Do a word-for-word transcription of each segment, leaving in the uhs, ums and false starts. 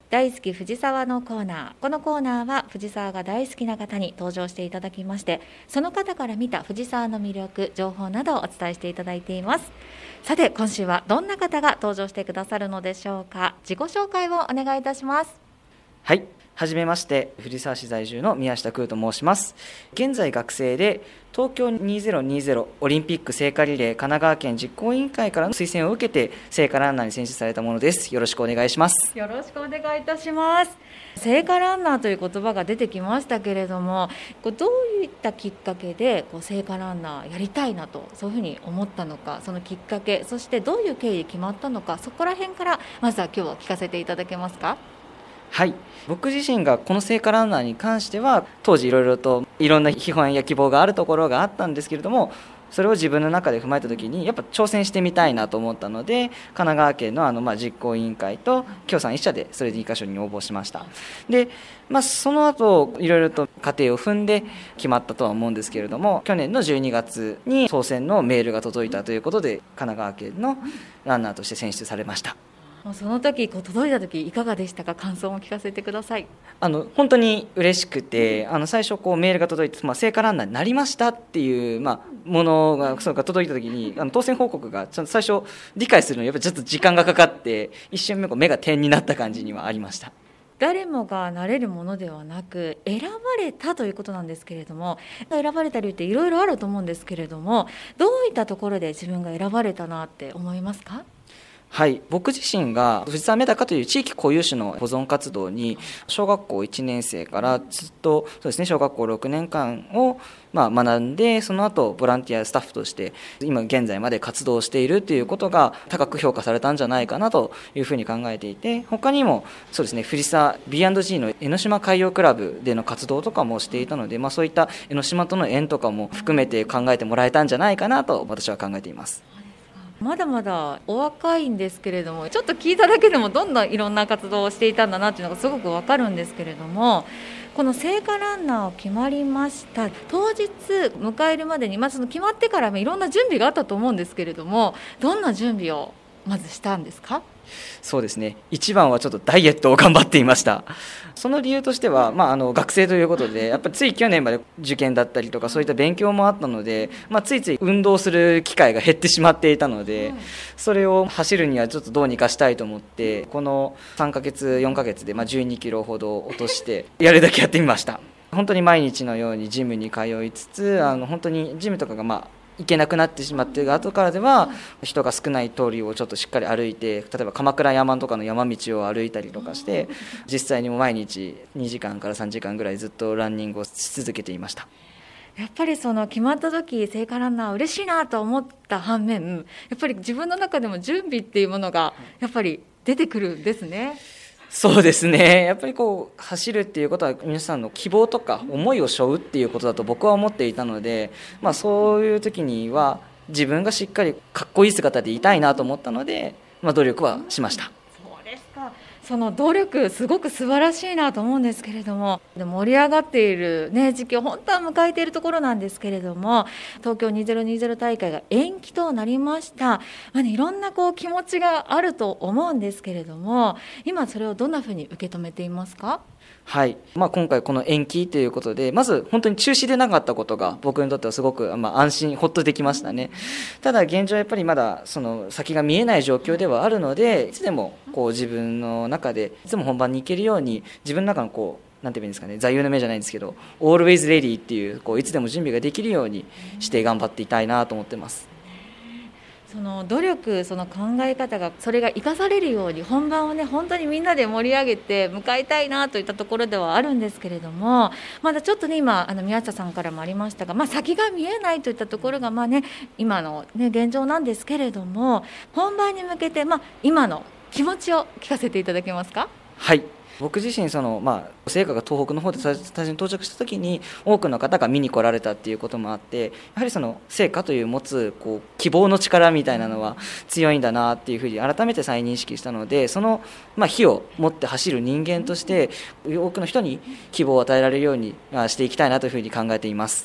大好き藤沢のコーナー。このコーナーは藤沢が大好きな方に登場していただきまして、その方から見た藤沢の魅力、情報などをお伝えしていただいています。さて、今週はどんな方が登場してくださるのでしょうか。自己紹介をお願いいたします。 はい、はじめまして、藤沢市在住の宮下空と申します。現在学生で東京にせんにじゅうオリンピック聖火リレー神奈川県実行委員会からの推薦を受けて聖火ランナーに選出されたものです。よろしくお願いします。 よろしくお願いいたします。聖火ランナーという言葉が出てきましたけれども、こうどういったきっかけでこう聖火ランナーやりたいなとそういうふうに思ったのか、そのきっかけ、そしてどういう経緯で決まったのか、そこら辺からまずは今日は聞かせていただけますか。 はい、僕自身がこの聖火ランナーに関しては当時いろいろといろんな批判や希望があるところがあったんですけれども、それを自分の中で踏まえたときにやっぱ挑戦してみたいなと思ったので、神奈川県のあのまあ実行委員会と協賛一社でそれでにかしょに応募しました。で、まあ、その後いろいろと過程を踏んで決まったとは思うんですけれども、去年のじゅうにがつに当選のメールが届いたということで神奈川県のランナーとして選出されました。 その時こう届いた時いかがでしたか。感想も聞かせてください。 あの本当に嬉しくて、あの最初こうメールが届いて、まあ、聖火ランナーになりましたっていう、まあ、ものがそうか届いた時にあの当選報告がちゃんと最初理解するのにやっぱりちょっと時間がかかって、一瞬目こう目が点になった感じにはありました。 誰もがなれるものではなく選ばれたということなんですけれども、選ばれた理由っていろいろあると思うんですけれども、どういったところで自分が選ばれたなって思いますか。 はい、僕自身が藤沢メダカという地域固有種の保存活動に小学校いちねん生からずっとそうですね、小学校ろくねんかんをまあ学んで、その後ボランティアスタッフとして今現在まで活動しているということが高く評価されたんじゃないかなというふうに考えていて、他にもそうですね、藤沢 ビーアンドジー の江ノ島海洋クラブでの活動とかもしていたので、まあ、そういった江ノ島との縁とかも含めて考えてもらえたんじゃないかなと私は考えています。 まだまだお若いんですけれども、ちょっと聞いただけでもどんどんいろんな活動をしていたんだなっていうのがすごくわかるんですけれども、この聖火ランナーを決まりました当日迎えるまでに、まずその決まってからもいろんな準備があったと思うんですけれども、どんな準備をまずしたんですか。 そうですね、一番はちょっとダイエットを頑張っていました。その理由としては、まあ、あの学生ということでやっぱりつい去年まで受験だったりとかそういった勉強もあったので、まあ、ついつい運動する機会が減ってしまっていたので、それを走るにはちょっとどうにかしたいと思って、このさんかげつよんかげつでまあじゅうにキロほど落としてやるだけやってみました。本当に毎日のようにジムに通いつつ、あの本当にジムとかがまあ行けなくなってしまっている後からでは人が少ない通りをちょっとしっかり歩いて、例えば鎌倉山とかの山道を歩いたりとかして、実際にも毎日にじかんからさんじかんぐらいずっとランニングをし続けていました。 やっぱりその決まった時聖火ランナー嬉しいなと思った反面、やっぱり自分の中でも準備っていうものがやっぱり出てくるんですね。 そうですね、やっぱりこう走るっていうことは皆さんの希望とか思いを背負うっていうことだと僕は思っていたので、まあ、そういう時には自分がしっかりかっこいい姿でいたいなと思ったので、まあ、努力はしました。 そうですか。その努力すごく素晴らしいなと思うんですけれども、盛り上がっている、ね、時期を本当は迎えているところなんですけれども、東京にせんにじゅう大会が延期となりました。まあね、いろんなこう気持ちがあると思うんですけれども、今それをどんなふうに受け止めていますか。 はい、まあ、今回この延期ということで、まず本当に中止でなかったことが僕にとってはすごく、まあ、安心ほっとできましたね。ただ現状やっぱりまだその先が見えない状況ではあるので、いつでもこう自分の中でいつも本番に行けるように、自分の中のこうなんていうんですかね、座右の銘じゃないんですけど Always Ready っていう、こういつでも準備ができるようにして頑張っていたいなと思ってます。 その努力、その考え方がそれが生かされるように本番をね本当にみんなで盛り上げて迎えたいなといったところではあるんですけれども、まだちょっとね今あの宮下さんからもありましたが、まあ、先が見えないといったところがまあね今のね現状なんですけれども、本番に向けてまあ今の気持ちを聞かせていただけますか。 はい、僕自身その、まあ、聖火が東北の方で最初に到着した時に多くの方が見に来られたっていうこともあって、やはりその聖火という持つこう希望の力みたいなのは強いんだなっていうふうに改めて再認識したので、その、まあ、火を持って走る人間として多くの人に希望を与えられるようにしていきたいなというふうに考えています。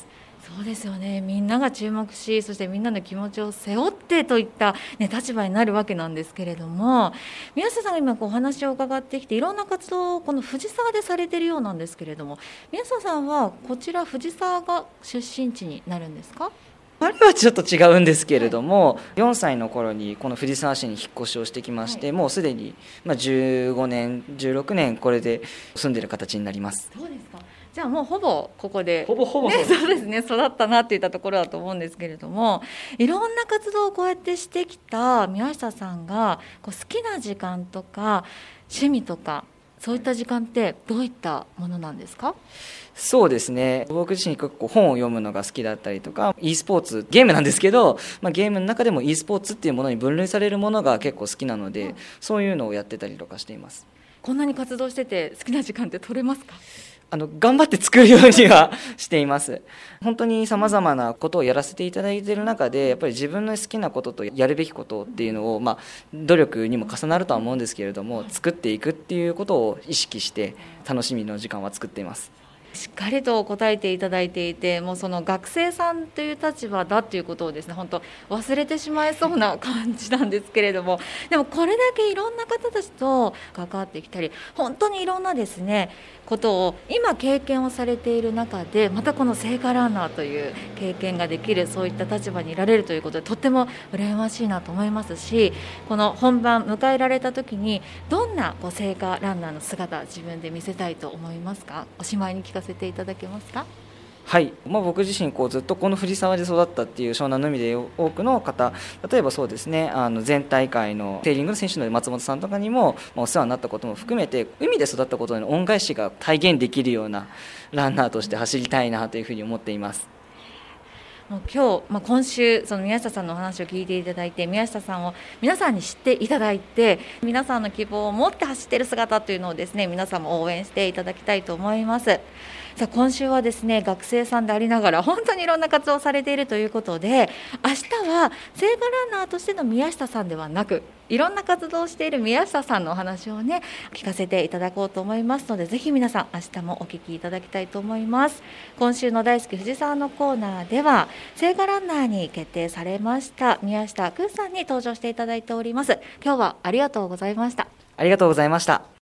そうですよね。みんなが注目し、そしてみんなの気持ちを背負ってといった、ね、立場になるわけなんですけれども、宮下さんが今こうお話を伺ってきていろんな活動をこの藤沢でされているようなんですけれども、宮下さんはこちら藤沢が出身地になるんですか？ あれはちょっと違うんですけれども、よんさいの頃にこの藤沢市に引っ越しをしてきまして、はい、もうすでにまあじゅうごねんじゅうろくねんこれで住んでいる形になります。 そうですか。じゃあもうほぼここで、 ほぼほぼ、 ね、そうですね、育ったなといったところだと思うんですけれども、いろんな活動をこうやってしてきた宮下さんがこう好きな時間とか趣味とかそういった時間ってどういったものなんですか？ そうですね、僕自身結構本を読むのが好きだったりとか、 e スポーツゲームなんですけど、まあ、ゲームの中でも e スポーツっていうものに分類されるものが結構好きなので、そういうのをやってたりとかしています。 こんなに活動してて好きな時間って取れますか？ あの頑張って作るようにはしています。本当にさまざまなことをやらせていただいている中で、やっぱり自分の好きなこととやるべきことっていうのを、まあ、努力にも重なるとは思うんですけれども、作っていくっていうことを意識して楽しみの時間は作っています。 しっかりと答えていただいていて、もうその学生さんという立場だということをですね、本当忘れてしまいそうな感じなんですけれども、でもこれだけいろんな方たちと関わってきたり、本当にいろんなですねことを今経験をされている中で、またこの聖火ランナーという経験ができる、そういった立場にいられるということで、とっても羨ましいなと思いますし、この本番迎えられた時にどんなこう聖火ランナーの姿自分で見せたいと思いますか？おしまいに聞かせていただけますか？ はい、まあ、僕自身こうずっとこの藤沢で育ったっていう湘南の海で多くの方、例えばそうですね、あの前大会のセーリングの選手の松本さんとかにも、まあ、お世話になったことも含めて、海で育ったことへの恩返しが体現できるようなランナーとして走りたいなというふうに思っています。 もう今日、まあ、今週その宮下さんのお話を聞いていただいて、宮下さんを皆さんに知っていただいて、皆さんの希望を持って走っている姿というのをですね、皆さんも応援していただきたいと思います。さあ今週はですね、学生さんでありながら本当にいろんな活動をされているということで、明日は聖火ランナーとしての宮下さんではなく、いろんな活動をしている宮下さんのお話をね聞かせていただこうと思いますので、ぜひ皆さん明日もお聞きいただきたいと思います。今週の大好き藤沢のコーナーでは、聖火ランナーに決定されました宮下空さんに登場していただいております。今日はありがとうございました。 ありがとうございました。